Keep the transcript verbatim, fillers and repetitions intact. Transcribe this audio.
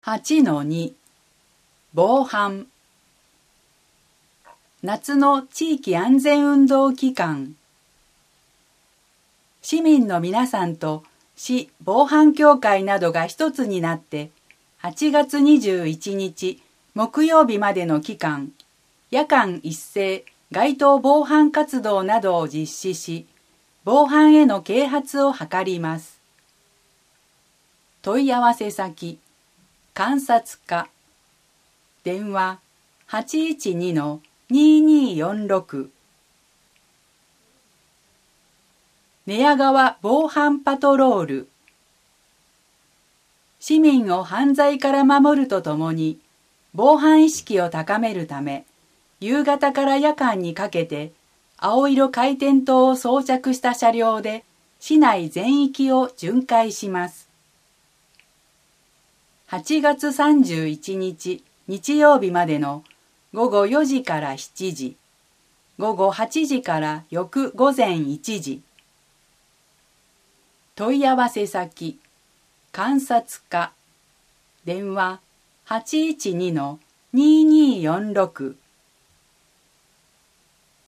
はちのに 防犯。夏の地域安全運動期間。市民の皆さんと市防犯協会などが一つになってはちがつにじゅういちにち木曜日までの期間、夜間一斉街頭防犯活動などを実施し、防犯への啓発を図ります。問い合わせ先、監察課。電話 はちいちにのにーにーよんろく。寝屋川防犯パトロール。市民を犯罪から守るとともに、防犯意識を高めるため、夕方から夜間にかけて、青色回転灯を装着した車両で、市内全域を巡回します。はちがつさんじゅういちにち日曜日までのごごよじからしちじ、ごごはちじから翌午前いちじ。問い合わせ先、監察課。電話 はちいちにのにーにーよんろく。